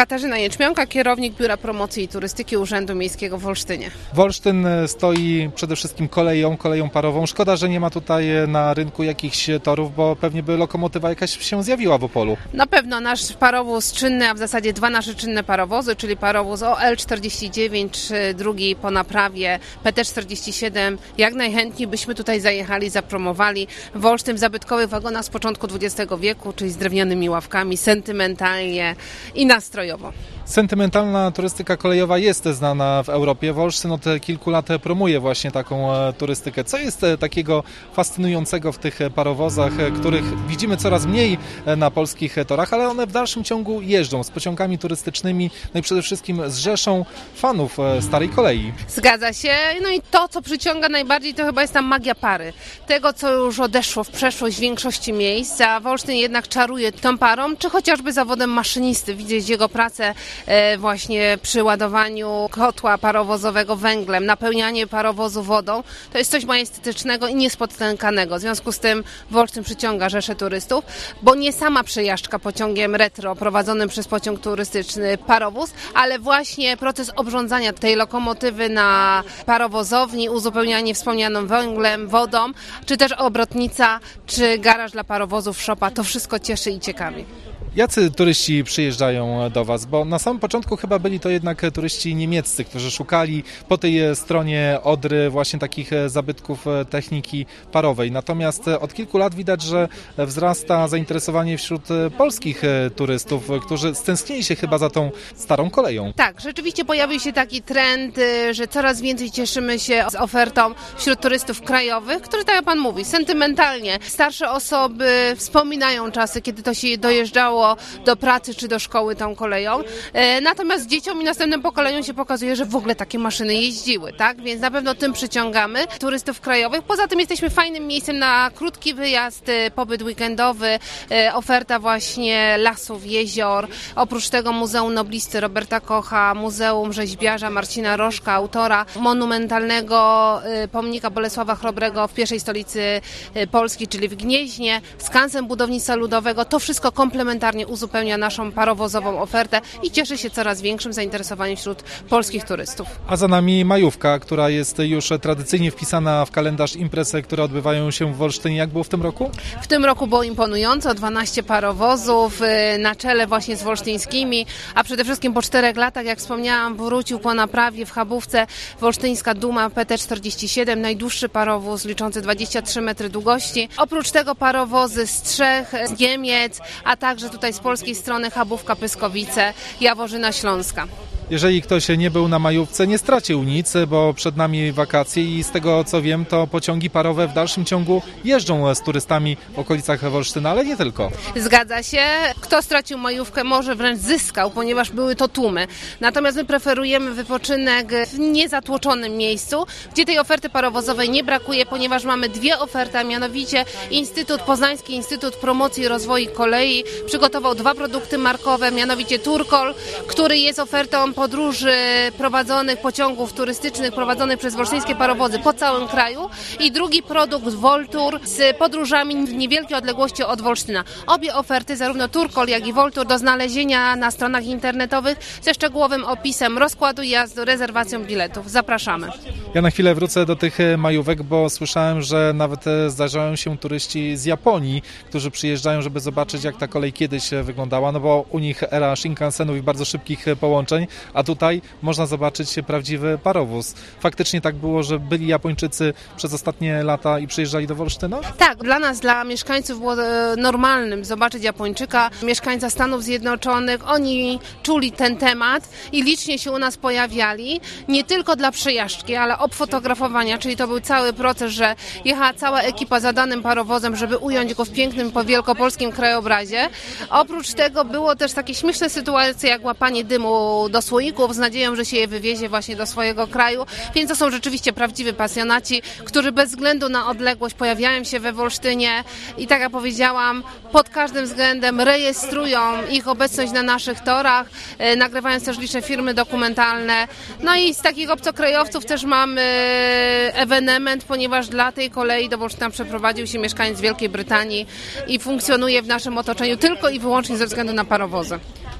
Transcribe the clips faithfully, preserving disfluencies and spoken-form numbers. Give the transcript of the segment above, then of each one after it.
Katarzyna Jęczmianka, kierownik Biura Promocji i Turystyki Urzędu Miejskiego w Olsztynie. Wolsztyn stoi przede wszystkim koleją, koleją parową. Szkoda, że nie ma tutaj na rynku jakichś torów, bo pewnie by lokomotywa jakaś się zjawiła w Opolu. Na pewno nasz parowóz czynny, a w zasadzie dwa nasze czynne parowozy, czyli parowóz O L czterdzieści dziewięć, czy drugi po naprawie P T czterdzieści siedem. Jak najchętniej byśmy tutaj zajechali, zapromowali Wolsztyn w zabytkowych wagonach z początku dwudziestego wieku, czyli z drewnianymi ławkami, sentymentalnie i nastrojowo. Sentymentalna turystyka kolejowa jest znana w Europie. Wolsztyn od kilku lat promuje właśnie taką turystykę. Co jest takiego fascynującego w tych parowozach, których widzimy coraz mniej na polskich torach, ale one w dalszym ciągu jeżdżą z pociągami turystycznymi, no i przede wszystkim z rzeszą fanów starej kolei. Zgadza się. No i to, co przyciąga najbardziej, to chyba jest ta magia pary. Tego, co już odeszło w przeszłość w większości miejsc, a Wolsztyn jednak czaruje tą parą, czy chociażby zawodem maszynisty. Widzieć jego pracę właśnie przy ładowaniu kotła parowozowego węglem, napełnianie parowozu wodą, to jest coś majestetycznego i niespotkanego. W związku z tym Wolsztyn przyciąga rzeszę turystów, bo nie sama przejażdżka pociągiem retro prowadzonym przez pociąg turystyczny parowóz, ale właśnie proces obrządzania tej lokomotywy na parowozowni, uzupełnianie wspomnianą węglem, wodą, czy też obrotnica, czy garaż dla parowozów, szopa, to wszystko cieszy i ciekawi. Jacy turyści przyjeżdżają do Was? Bo na samym początku chyba byli to jednak turyści niemieccy, którzy szukali po tej stronie Odry właśnie takich zabytków techniki parowej. Natomiast od kilku lat widać, że wzrasta zainteresowanie wśród polskich turystów, którzy stęsknili się chyba za tą starą koleją. Tak, rzeczywiście pojawił się taki trend, że coraz więcej cieszymy się z ofertą wśród turystów krajowych, którzy, tak jak Pan mówi, sentymentalnie starsze osoby wspominają czasy, kiedy to się dojeżdżało do pracy czy do szkoły tą koleją. Natomiast dzieciom i następnym pokoleniom się pokazuje, że w ogóle takie maszyny jeździły, tak? Więc na pewno tym przyciągamy turystów krajowych. Poza tym jesteśmy fajnym miejscem na krótki wyjazd, pobyt weekendowy, oferta właśnie lasów, jezior. Oprócz tego Muzeum Noblisty Roberta Kocha, Muzeum Rzeźbiarza Marcina Rożka, autora monumentalnego pomnika Bolesława Chrobrego w pierwszej stolicy Polski, czyli w Gnieźnie, skansen budownictwa ludowego. To wszystko komplementarnie uzupełnia naszą parowozową ofertę i cieszy się coraz większym zainteresowaniem wśród polskich turystów. A za nami majówka, która jest już tradycyjnie wpisana w kalendarz imprez, które odbywają się w Wolsztynie. Jak było w tym roku? W tym roku było imponująco, dwanaście parowozów na czele właśnie z wolsztyńskimi, a przede wszystkim po czterech latach, jak wspomniałam, wrócił po naprawie w Chabówce wolsztyńska Duma P T czterdzieści siedem, najdłuższy parowóz liczący dwadzieścia trzy metry długości. Oprócz tego parowozy z Czech, z Niemiec, a także tutaj z polskiej strony Chabówka, Pyskowice, Jaworzyna Śląska. Jeżeli ktoś nie był na majówce, nie stracił nic, bo przed nami wakacje i z tego co wiem, to pociągi parowe w dalszym ciągu jeżdżą z turystami w okolicach Wolsztyna, ale nie tylko. Zgadza się. Kto stracił majówkę, może wręcz zyskał, ponieważ były to tłumy. Natomiast my preferujemy wypoczynek w niezatłoczonym miejscu, gdzie tej oferty parowozowej nie brakuje, ponieważ mamy dwie oferty, a mianowicie Instytut Poznański Instytut Promocji i Rozwoju Kolei przygotował dwa produkty markowe, mianowicie Turkol, który jest ofertą podróży prowadzonych pociągów turystycznych prowadzonych przez wolsztyńskie parowozy po całym kraju i drugi produkt Voltur z podróżami w niewielkiej odległości od Wolsztyna. Obie oferty, zarówno Turkol, jak i Voltur, do znalezienia na stronach internetowych ze szczegółowym opisem rozkładu jazdy, rezerwacją biletów. Zapraszamy. Ja na chwilę wrócę do tych majówek, bo słyszałem, że nawet zdarzają się turyści z Japonii, którzy przyjeżdżają, żeby zobaczyć, jak ta kolej kiedyś wyglądała, no bo u nich era Shinkansenów i bardzo szybkich połączeń, a tutaj można zobaczyć prawdziwy parowóz. Faktycznie tak było, że byli Japończycy przez ostatnie lata i przyjeżdżali do Wolsztyna? Tak, dla nas, dla mieszkańców było normalnym zobaczyć Japończyka, mieszkańca Stanów Zjednoczonych. Oni czuli ten temat i licznie się u nas pojawiali, nie tylko dla przejażdżki, ale obfotografowania, czyli to był cały proces, że jechała cała ekipa za danym parowozem, żeby ująć go w pięknym, wielkopolskim krajobrazie. Oprócz tego było też takie śmieszne sytuacje, jak łapanie dymu do słoików z nadzieją, że się je wywiezie właśnie do swojego kraju, więc to są rzeczywiście prawdziwi pasjonaci, którzy bez względu na odległość pojawiają się we Wolsztynie i tak jak powiedziałam, pod każdym względem rejestrują ich obecność na naszych torach, nagrywając też liczne filmy dokumentalne. No i z takich obcokrajowców też mamy ewenement, ponieważ dla tej kolei do Wolsztyna przeprowadził się mieszkaniec Wielkiej Brytanii i funkcjonuje w naszym otoczeniu tylko i wyłącznie ze względu na parowozy.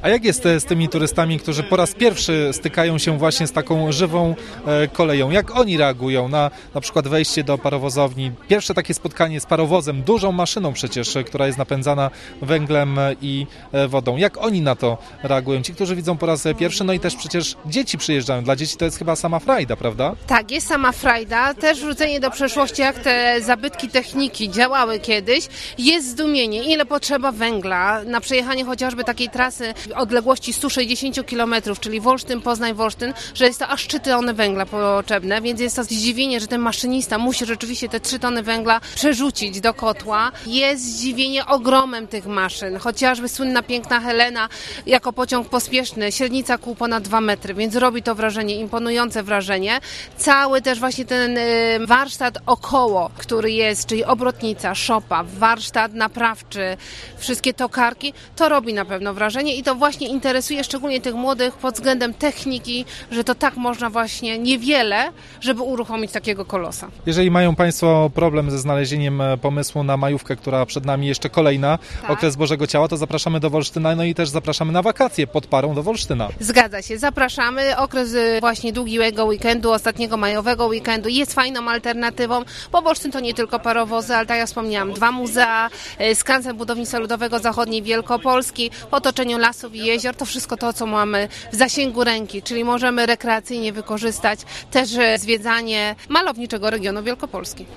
A jak jest e, z tymi turystami, którzy po raz pierwszy stykają się właśnie z taką żywą e, koleją? Jak oni reagują na na przykład wejście do parowozowni? Pierwsze takie spotkanie z parowozem, dużą maszyną przecież, e, która jest napędzana węglem i e, wodą. Jak oni na to reagują? Ci, którzy widzą po raz pierwszy, no i też przecież dzieci przyjeżdżają. Dla dzieci to jest chyba sama frajda, prawda? Tak, jest sama frajda, też wrócenie do przeszłości, jak te zabytki techniki działały kiedyś. Jest zdumienie, ile potrzeba węgla na przejechanie chociażby takiej trasy odległości sto sześćdziesiąt kilometrów, czyli Wolsztyn, Poznań, Wolsztyn, że jest to aż trzy tony węgla potrzebne, więc jest to zdziwienie, że ten maszynista musi rzeczywiście te trzy tony węgla przerzucić do kotła. Jest zdziwienie ogromem tych maszyn, chociażby słynna Piękna Helena jako pociąg pospieszny, średnica kół ponad dwa metry, więc robi to wrażenie, imponujące wrażenie. Cały też właśnie ten y, warsztat około, który jest, czyli obrotnica, szopa, warsztat naprawczy, wszystkie tokarki, to robi na pewno wrażenie i to właśnie interesuje szczególnie tych młodych pod względem techniki, że to tak można właśnie niewiele, żeby uruchomić takiego kolosa. Jeżeli mają Państwo problem ze znalezieniem pomysłu na majówkę, która przed nami jeszcze kolejna, Tak. okres Bożego Ciała, to zapraszamy do Wolsztyna, no i też zapraszamy na wakacje pod parą do Wolsztyna. Zgadza się, zapraszamy. Okres y, właśnie długiego weekendu, ostatniego majowego weekendu jest fajną alternatywą, bo Wolsztyn to nie tylko parowozy, ale tak jak wspomniałam, dwa muzea, y, skansen budownictwa ludowego zachodniej Wielkopolski, w otoczeniu lasów i jezior, to wszystko to, co mamy w zasięgu ręki, czyli możemy rekreacyjnie wykorzystać też y, zwiedzanie malowniczego regionu Wielkopolski.